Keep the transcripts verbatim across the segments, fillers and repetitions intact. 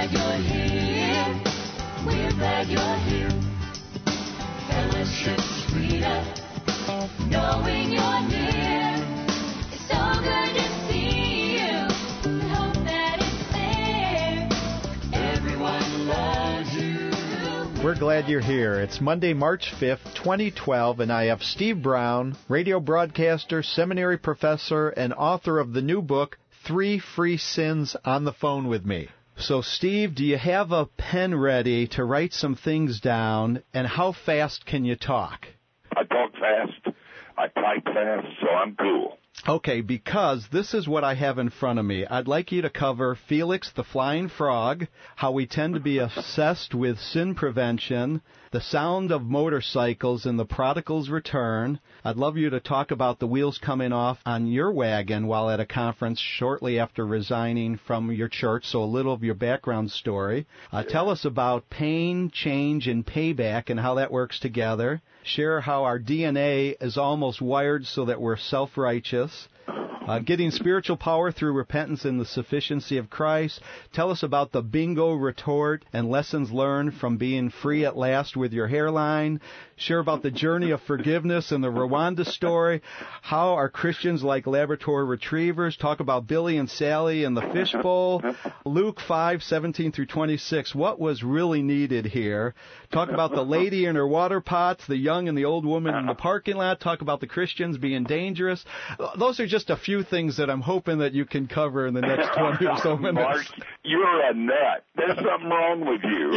glad you're here. We're glad you're here. Fellowship's sweeter, knowing you're near. It's so good to see you. We hope that it's there. Everyone loves you. We're glad you're here. It's Monday, March fifth, twenty twelve, and I have Steve Brown, radio broadcaster, seminary professor, and author of the new book, Three Free Sins, on the phone with me. So, Steve, do you have a pen ready to write some things down, and how fast can you talk? I talk fast, I type fast, so I'm cool. Okay, because this is what I have in front of me. I'd like you to cover Felix the Flying Frog, how we tend to be obsessed with sin prevention, the sound of motorcycles and the prodigal's return. I'd love you to talk about the wheels coming off on your wagon while at a conference shortly after resigning from your church, so a little of your background story. Uh, tell us about pain, change, and payback and how that works together. Share how our D N A is almost wired so that we're self-righteous. Uh, getting spiritual power through repentance and the sufficiency of Christ. Tell us about the bingo retort and lessons learned from being free at last with your hairline. Share about the journey of forgiveness and the Rwanda story. How are Christians like Labrador retrievers? Talk about Billy and Sally and the fishbowl. Luke five, seventeen through twenty-six. What was really needed here? Talk about the lady and her water pots, the young and the old woman in the parking lot. Talk about the Christians being dangerous. Those are just a few things that I'm hoping that you can cover in the next twenty or so minutes. Mark, you're a nut. There's something wrong with you.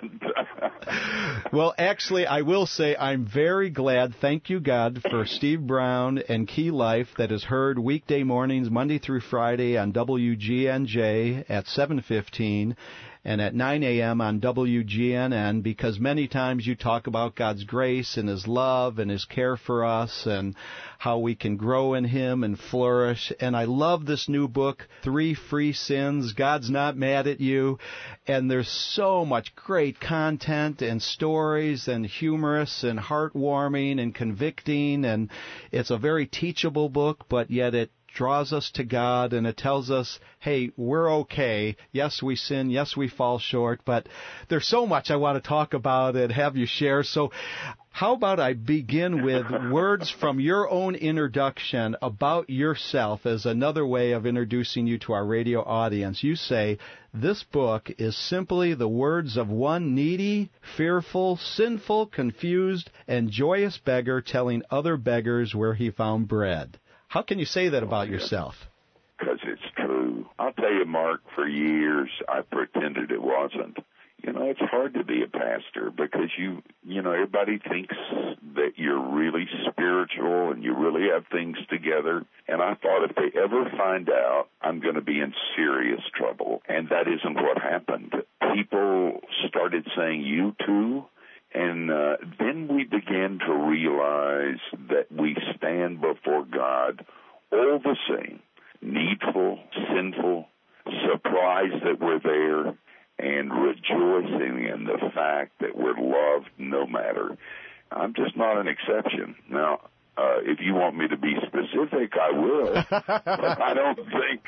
Yeah. Well, actually, I will say I'm very glad, thank you, God, for Steve Brown and Key Life that is heard weekday mornings, Monday through Friday on W G N J at seven fifteen. And at nine a.m. on W G N N, because many times you talk about God's grace and His love and His care for us and how we can grow in Him and flourish. And I love this new book, Three Free Sins. God's not mad at you. And there's so much great content and stories and humorous and heartwarming and convicting. And it's a very teachable book, but yet it draws us to God, and it tells us, hey, we're okay. Yes, we sin. Yes, we fall short. But there's so much I want to talk about and have you share. So how about I begin with words from your own introduction about yourself as another way of introducing you to our radio audience. You say, this book is simply the words of one needy, fearful, sinful, confused, and joyous beggar telling other beggars where he found bread. How can you say that about yourself? Because it's true. I'll tell you, Mark, for years I pretended it wasn't. You know, it's hard to be a pastor because you, you know, everybody thinks that you're really spiritual and you really have things together. And I thought if they ever find out, I'm going to be in serious trouble. And that isn't what happened. People started saying, you too? And uh, then we began to realize that we stand before God all the same, needful, sinful, surprised that we're there, and rejoicing in the fact that we're loved no matter. I'm just not an exception. Now, uh, if you want me to be specific, I will. But I don't think...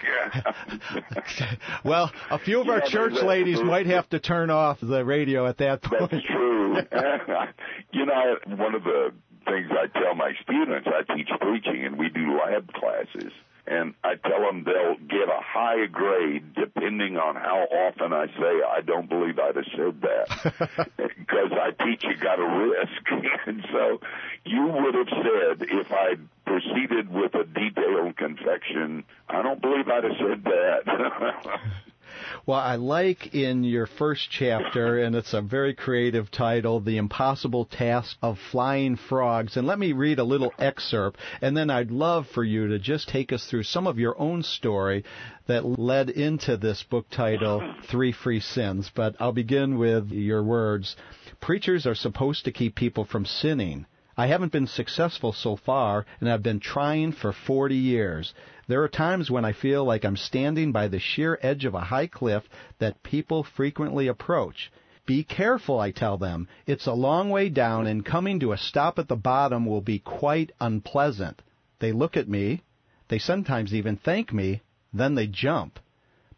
Uh, well, a few of our yeah, church ladies true. might have to turn off the radio at that point. That's true. You know, one of the things I tell my students, I teach preaching, and we do lab classes. And I tell them they'll get a higher grade depending on how often I say, I don't believe I'd have said that. Because I teach you got a risk. And so you would have said, if I proceeded with a detailed confession, I don't believe I'd have said that. Well, I like in your first chapter, and it's a very creative title, The Impossible Task of Flying Frogs. And let me read a little excerpt, and then I'd love for you to just take us through some of your own story that led into this book title, Three Free Sins. But I'll begin with your words. Preachers are supposed to keep people from sinning. I haven't been successful so far, and I've been trying for forty years. There are times when I feel like I'm standing by the sheer edge of a high cliff that people frequently approach. Be careful, I tell them. It's a long way down, and coming to a stop at the bottom will be quite unpleasant. They look at me. They sometimes even thank me. Then they jump.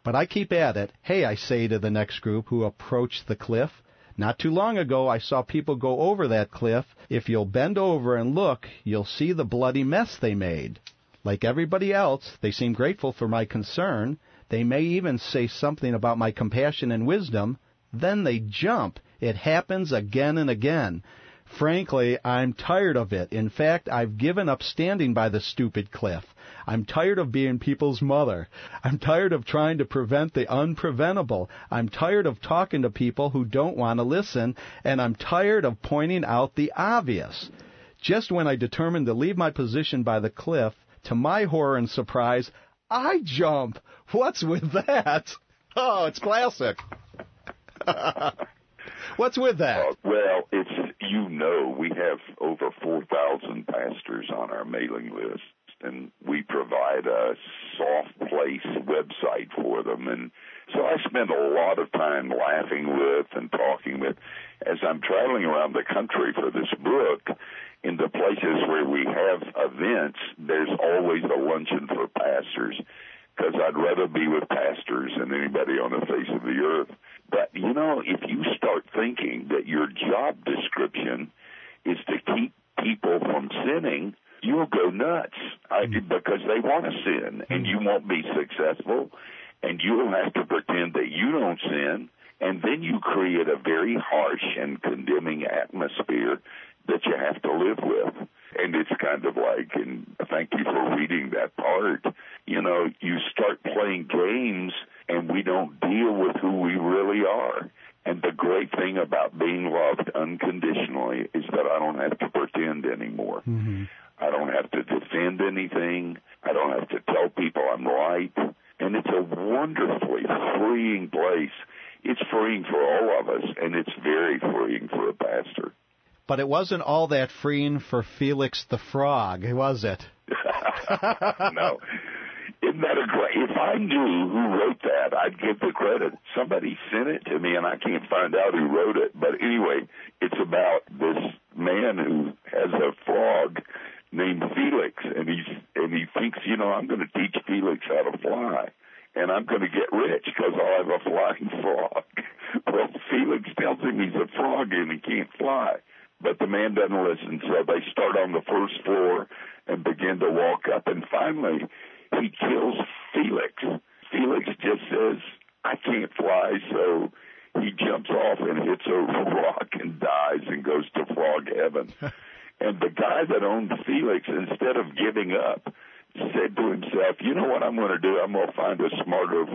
But I keep at it. Hey, I say to the next group who approach the cliff, not too long ago I saw people go over that cliff. If you'll bend over and look, you'll see the bloody mess they made. Like everybody else, they seem grateful for my concern. They may even say something about my compassion and wisdom. Then they jump. It happens again and again. Frankly, I'm tired of it. In fact, I've given up standing by the stupid cliff. I'm tired of being people's mother. I'm tired of trying to prevent the unpreventable. I'm tired of talking to people who don't want to listen, and I'm tired of pointing out the obvious. Just when I determined to leave my position by the cliff, to my horror and surprise, I jump. What's with that? Oh, it's classic. What's with that? Uh, well, it's, you know, we have over four thousand pastors on our mailing list, and we provide a soft place website for them. And so I spend a lot of time laughing with and talking with, as I'm traveling around the country for this book, in the places where we have events, there's always a luncheon for pastors, because I'd rather be with pastors than anybody on the face of the earth. But, you know, if you start thinking that your job description is to keep people from sinning, you'll go nuts I, because they want to sin, and you won't be successful, and you'll have to pretend that you don't sin, and then you create a very harsh and condemning atmosphere that you have to live with. And it's kind of like, and thank you for reading that part, you know, you start playing games and we don't deal with who we really are. And the great thing about being loved unconditionally is that I don't have to pretend anymore. Mm-hmm. I don't have to defend anything. I don't have to tell people I'm right. And it's a wonderfully freeing place. It's freeing for all of us, and it's very freeing for a pastor. But it wasn't all that freeing for Felix the Frog, was it? No. Isn't that a great... If I knew who wrote that, I'd give the credit. Somebody sent it to me, and I can't find out who wrote it. But anyway, it's about this man who has a frog named Felix, and he's and he thinks, you know, I'm going to teach Felix how to fly, and I'm going to get rich because I'll have a flying frog. Well, Felix tells him he's a frog and he can't fly. But the man doesn't listen, so they start on the first floor and begin to walk up, and finally he kills Felix. Felix just says, I can't fly, so he jumps off and hits a rock and dies and goes to frog heaven. And the guy that owned Felix, instead of giving up, said to himself, you know what I'm going to do? I'm going to find a smarter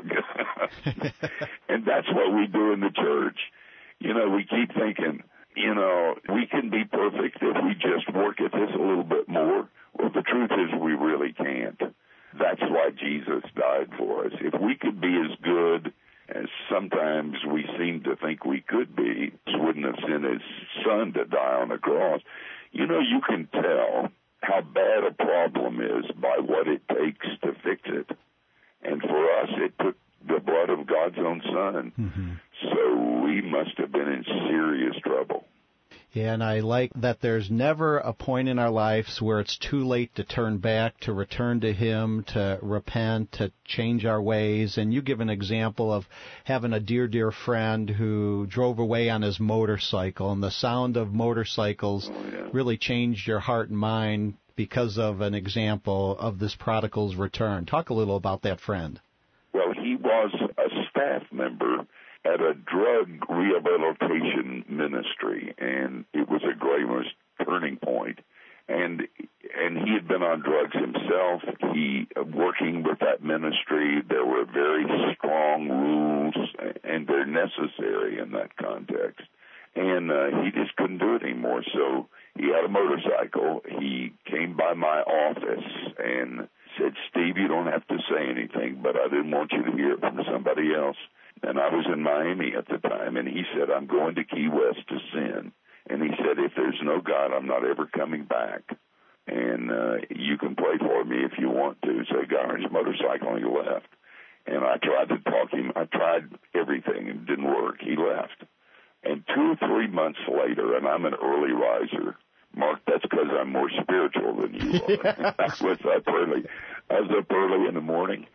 frog. And that's what we do in the church. You know, we keep thinking, you know, we can be perfect if we just work at this a little bit more. Well, the truth is we really can't. That's why Jesus died for us. If we could be as good as sometimes we seem to think we could be, he wouldn't have sent his son to die on the cross. You know, you can tell how bad a problem is by what it takes to fix it. And for us, it took the blood of God's own son. Mm-hmm. So we must have been in serious trouble. Yeah, and I like that there's never a point in our lives where it's too late to turn back, to return to Him, to repent, to change our ways. And you give an example of having a dear, dear friend who drove away on his motorcycle, and the sound of motorcycles oh, yeah. really changed your heart and mind because of an example of this prodigal's return. Talk a little about that friend. Well, he was a staff member at a drug rehabilitation ministry, and it was a great turning point. And and he had been on drugs himself. He, working with that ministry, there were very strong rules, and they're necessary in that context. And uh, he just couldn't do it anymore. So he had a motorcycle. He came by my office and said, Steve, you don't have to say anything, but I didn't want you to hear it from somebody else. And I was in Miami at the time, and he said, I'm going to Key West to sin. And he said, if there's no God, I'm not ever coming back. And uh, you can pray for me if you want to. So he got on his motorcycle and he left. And I tried to talk him. I tried everything, and it didn't work. He left. And two or three months later, and I'm an early riser. Mark, that's because I'm more spiritual than you are. I was up early. I was up early in the morning.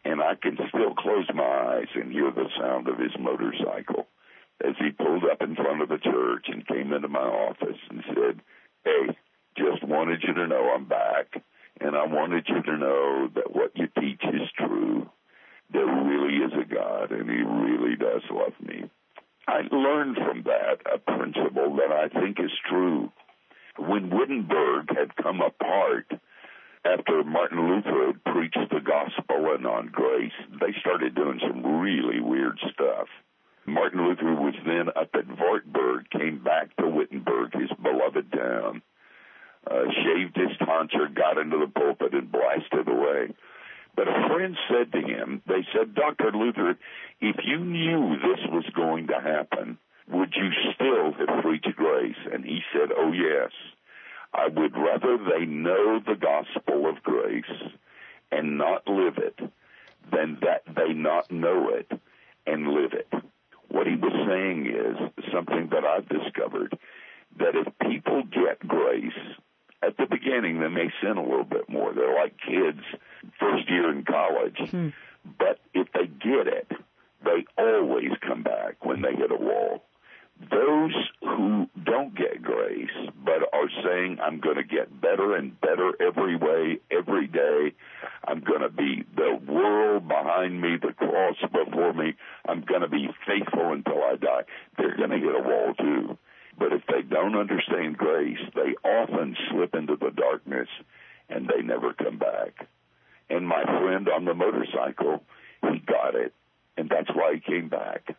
And I can still close my eyes and hear the sound of his motorcycle as he pulled up in front of the church and came into my office and said, "Hey, just wanted you to know I'm back, and I wanted you to know that what you teach is true. There really is a God, and he really does love me." I learned from that a principle that I think is true. When Wittenberg had come apart after Martin Luther had preached the gospel and on grace, they started doing some really weird stuff. Martin Luther was then up at Wartburg, came back to Wittenberg, his beloved town, uh, shaved his tonsure, got into the pulpit, and blasted away. But a friend said to him, they said, "Doctor Luther, if you knew this was going to happen, would you still have preached grace?" And he said, "Oh, yes. I would rather they know the gospel of grace and not live it than that they not know it and live it." What he was saying is something that I've discovered, that if people get grace, at the beginning they may sin a little bit more. They're like kids first year in college. Hmm. But if they get it, they always come back when they hit a wall. Those who don't get grace but are saying, "I'm going to get better and better every way, every day. I'm going to be the world behind me, the cross before me. I'm going to be faithful until I die," they're going to hit a wall too. But if they don't understand grace, they often slip into the darkness and they never come back. And my friend on the motorcycle, he got it, and that's why he came back.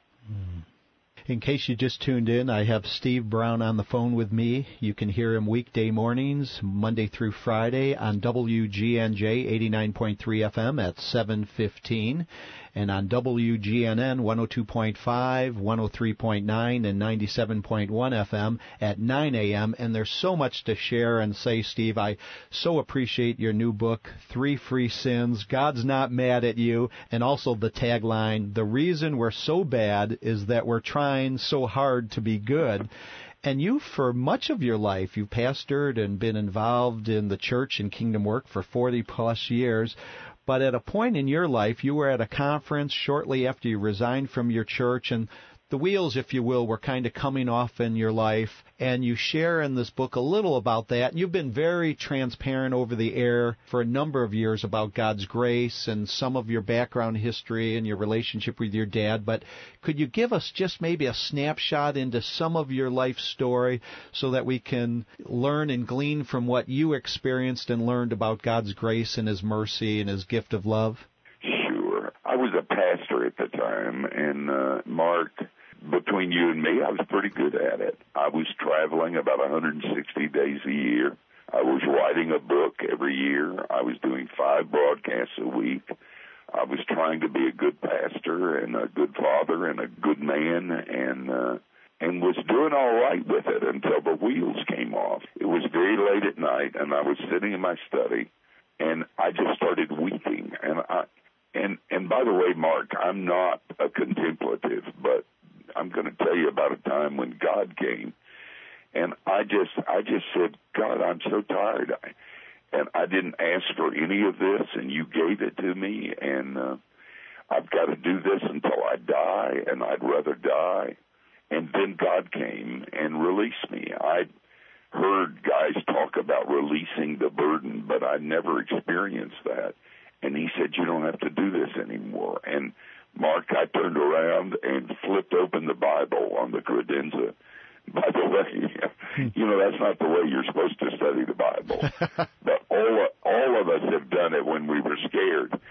In case you just tuned in, I have Steve Brown on the phone with me. You can hear him weekday mornings, Monday through Friday, on W G N J eighty-nine point three F M at seven fifteen, and on W G N N one oh two point five, one oh three point nine, and ninety-seven point one F M at nine a.m. And there's so much to share and say, Steve. I so appreciate your new book, Three Free Sins, God's Not Mad at You, and also the tagline, "The reason we're so bad is that we're trying so hard to be good." And you, for much of your life, you've pastored and been involved in the church and kingdom work for forty plus years. But at a point in your life, you were at a conference shortly after you resigned from your church, and the wheels, if you will, were kind of coming off in your life, and you share in this book a little about that. You've been very transparent over the air for a number of years about God's grace and some of your background history and your relationship with your dad, but could you give us just maybe a snapshot into some of your life story so that we can learn and glean from what you experienced and learned about God's grace and His mercy and His gift of love? Sure. I was a pastor at the time, and uh, Mark, between you and me, I was pretty good at it. I was traveling about one hundred sixty days a year. I was writing a book every year. I was doing five broadcasts a week. I was trying to be a good pastor and a good father and a good man, and uh, and was doing all right with it until the wheels came off. It was very late at night, and I was sitting in my study, and I just started weeping. And I and and by the way, Mark, I'm not a contemplative, but I'm going to tell you about a time when God came, and I just, I just said, "God, I'm so tired," I, and I didn't ask for any of this, and you gave it to me, and uh, I've got to do this until I die, and I'd rather die. And then God came and released me. I'd heard guys talk about releasing the burden, but I never experienced that. And He said, "You don't have to do this anymore." And Mark, I turned around and flipped open the Bible on the credenza. By the way, you know, that's not the way you're supposed to study the Bible. But all, all of us have done it when we were scared.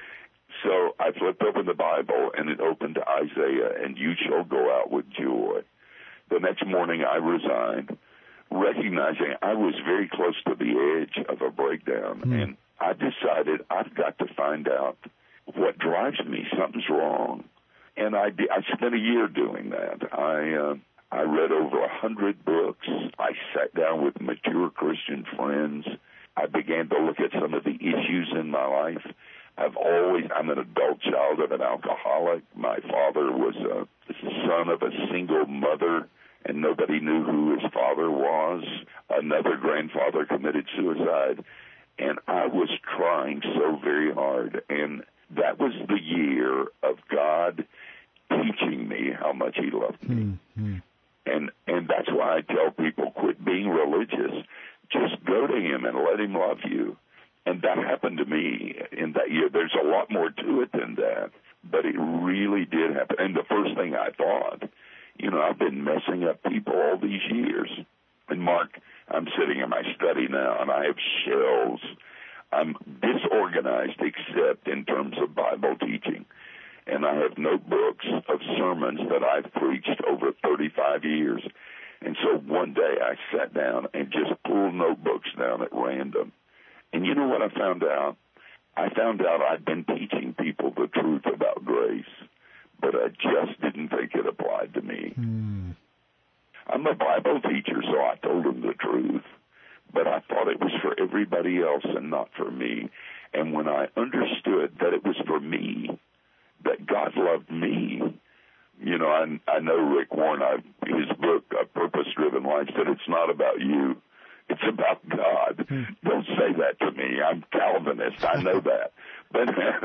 So I flipped open the Bible, and it opened to Isaiah, "And you shall go out with joy." The next morning I resigned, recognizing I was very close to the edge of a breakdown. Mm. And I decided I've got to find out what drives me. Something's wrong. And I, I spent a year doing that. I uh, I read over a hundred books. I sat down with mature Christian friends. I began to look at some of the issues in my life. I've always, I'm an adult child of an alcoholic. My father was a son of a single mother, and nobody knew who his father was. Another grandfather committed suicide. And I was trying so very hard. And that was the year of God teaching me how much he loved me. Mm-hmm. And and that's why I tell people, quit being religious. Just go to him and let him love you. And that happened to me in that year. There's a lot more to it than that, but it really did happen. And the first thing I thought, you know, I've been messing up people all these years. And Mark, I'm sitting in my study now, and I have shelves. I'm disorganized except in terms of Bible teaching. And I have notebooks of sermons that I've preached over thirty-five years. And so one day I sat down and just pulled notebooks down at random. And you know what I found out? I found out I'd been teaching people the truth about grace, but I just didn't think it applied to me. Mm. I'm a Bible teacher, so I told them the truth, but I thought it was for everybody else and not for me. And when I understood that it was for me, that God loved me, you know, I, I know Rick Warren, I, his book, A Purpose-Driven Life, said it's not about you. It's about God. Hmm. Don't say that to me. I'm Calvinist. I know that. But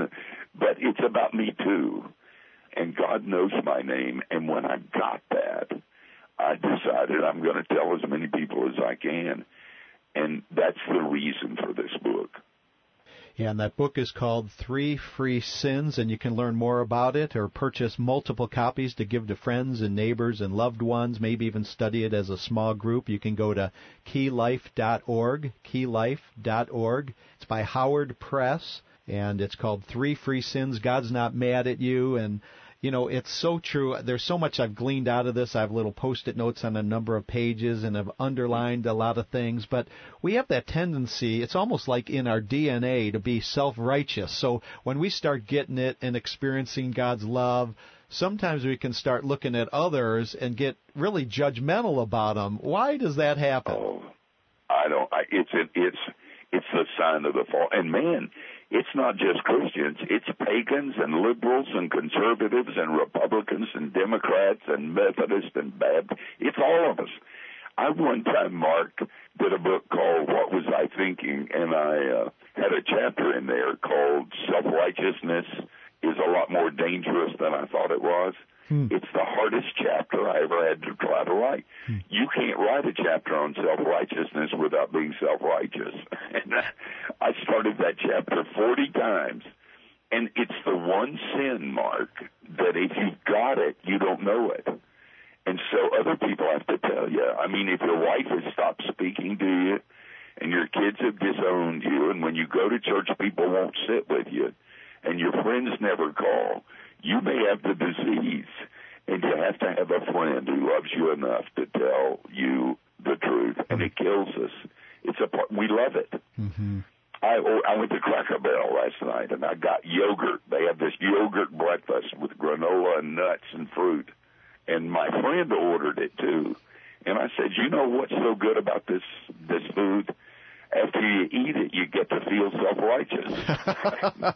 but it's about me, too. And God knows my name. And when I got that, I decided I'm going to tell as many people as I can. And that's the reason for this book. Yeah, and that book is called Three Free Sins, and you can learn more about it or purchase multiple copies to give to friends and neighbors and loved ones, maybe even study it as a small group. You can go to key life dot org, key life dot org. It's by Howard Press, and it's called Three Free Sins. God's Not Mad at You, and you know, it's so true. There's so much I've gleaned out of this. I have little Post-it notes on a number of pages and have underlined a lot of things. But we have that tendency, it's almost like in our D N A, to be self-righteous. So when we start getting it and experiencing God's love, sometimes we can start looking at others and get really judgmental about them. Why does that happen? Oh, I don't. I, it's it, it's it's the sign of the fall. And man, it's not just Christians. It's pagans and liberals and conservatives and Republicans and Democrats and Methodists and Baptists. It's all of us. I one time, Mark, did a book called What Was I Thinking? And I uh, had a chapter in there called Self-Righteousness is a lot more dangerous than I thought it was. Hmm. It's the hardest chapter I ever had to try to write. Hmm. You can't write a chapter on self-righteousness without being self-righteous. And I started that chapter forty times. And it's the one sin, Mark, that if you've got it, you don't know it. And so other people have to tell you. I mean, if your wife has stopped speaking to you and your kids have disowned you, and when you go to church, people won't sit with you, and your friends never call, you may have the disease, and you have to have a friend who loves you enough to tell you the truth, and it kills us. It's a part, we love it. Mm-hmm. I I went to Cracker Barrel last night, and I got yogurt. They have this yogurt breakfast with granola and nuts and fruit, and my friend ordered it too. And I said, you know what's so good about this this food? After you eat it, you get to feel self-righteous.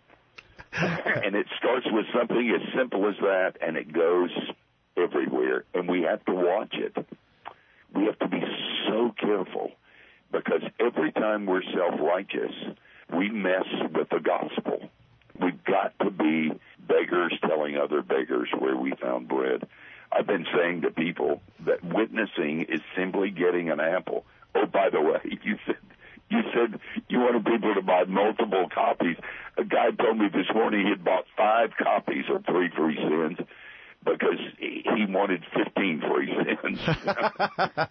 And it starts with something as simple as that, and it goes everywhere. And we have to watch it. We have to be so careful, because every time we're self-righteous, we mess with the gospel. We've got to be beggars telling other beggars where we found bread. I've been saying to people that witnessing is simply getting an apple. Oh, by the way, you said you said you wanted people to buy multiple copies. A guy told me this morning he had bought five copies of Three Free Sins because he wanted fifteen free sins. At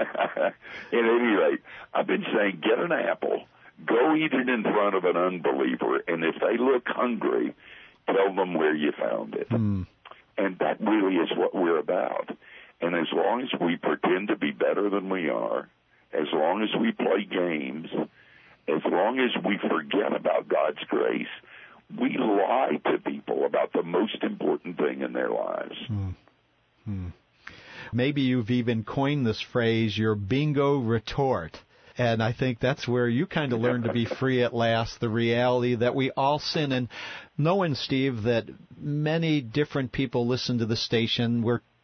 any rate, I've been saying get an apple, go eat it in front of an unbeliever, and if they look hungry, tell them where you found it. Mm. And that really is what we're about. And as long as we pretend to be better than we are, as long as we play games, as long as we forget about God's grace, we lie to people about the most important thing in their lives. Hmm. Hmm. Maybe you've even coined this phrase, your bingo retort. And I think that's where you kind of learn to be free at last, the reality that we all sin. And knowing, Steve, that many different people listen to the station, we're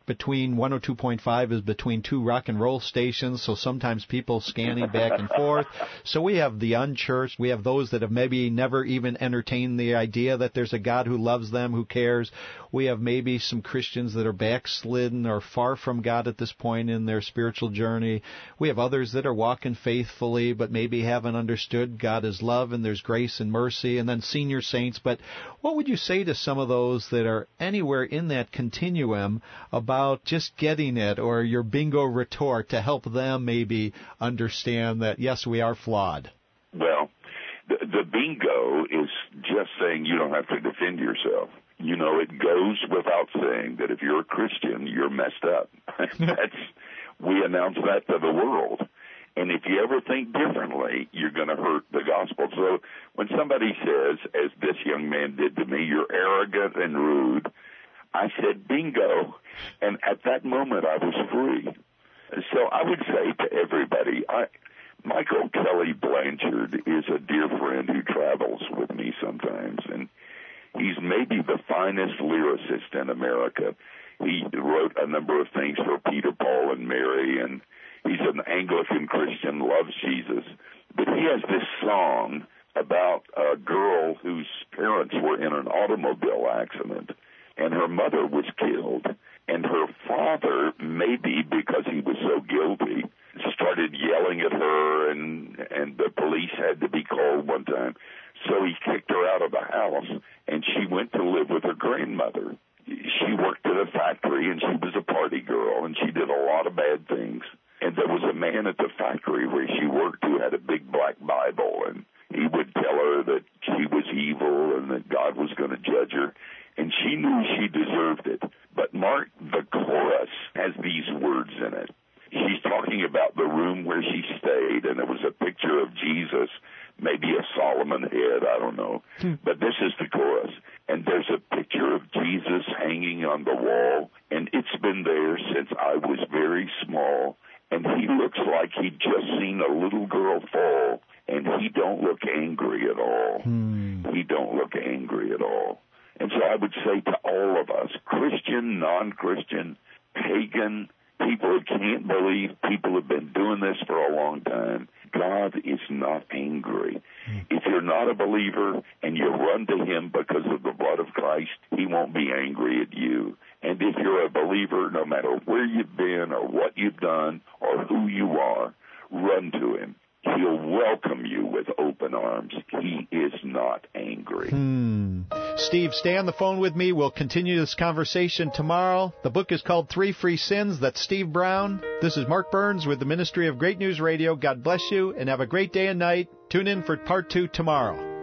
between one oh two point five is between two rock and roll stations, so sometimes people scanning back and forth. So we have the unchurched. We have those that have maybe never even entertained the idea that there's a God who loves them, who cares. We have maybe some Christians that are backslidden or far from God at this point in their spiritual journey. We have others that are walking faithfully but maybe haven't understood God is love and there's grace and mercy, and then senior saints. But what would you say to some of those that are anywhere in that continuum about just getting it, or your bingo retort to help them maybe understand that, yes, we are flawed? Well, the, the bingo is just saying you don't have to defend yourself. You know, it goes without saying that if you're a Christian, you're messed up. That's, we announce that to the world. And if you ever think differently, you're going to hurt the gospel. So when somebody says, as this young man did to me, you're arrogant and rude, I said, bingo. And at that moment, I was free. So I would say to everybody, I, Michael Kelly Blanchard is a dear friend who travels with me sometimes, and he's maybe the finest lyricist in America. He wrote a number of things for Peter, Paul, and Mary, and he's an Anglican Christian, loves Jesus. But he has this song about a girl whose parents were in an automobile accident, and her mother was killed. And her father, maybe because he was so guilty, started yelling at her, and and the police had to be called one time. So he kicked her out of the house, and she went to live with her grandmother. She worked at a factory, and she was a party girl, and she did a lot of bad things. And there was a man at the factory where she worked who had a big black Bible, and he would tell her that she was evil and that God was going to judge her. And she knew she deserved it. But, Mark, the chorus has these words in it. She's talking about the room where she stayed, and there was a picture of Jesus, maybe a Solomon head, I don't know. Hmm. But this is the chorus. And there's a picture of Jesus hanging on the wall, and it's been there since I was very small. And he looks like he'd just seen a little girl fall, and he don't look angry at all. Hmm. He don't look angry at all. And so I would say to all of us, Christian, non-Christian, pagan, people who can't believe, people who have been doing this for a long time, God is not angry. If you're not a believer and you run to him because of the blood of Christ, he won't be angry at you. And if you're a believer, no matter where you've been or what you've done or who you are, run to him. He'll welcome you with open arms. He is not angry. Hmm. Steve, stay on the phone with me. We'll continue this conversation tomorrow. The book is called Three Free Sins. That's Steve Brown. This is Mark Burns with the Ministry of Great News Radio. God bless you and have a great day and night. Tune in for part two tomorrow.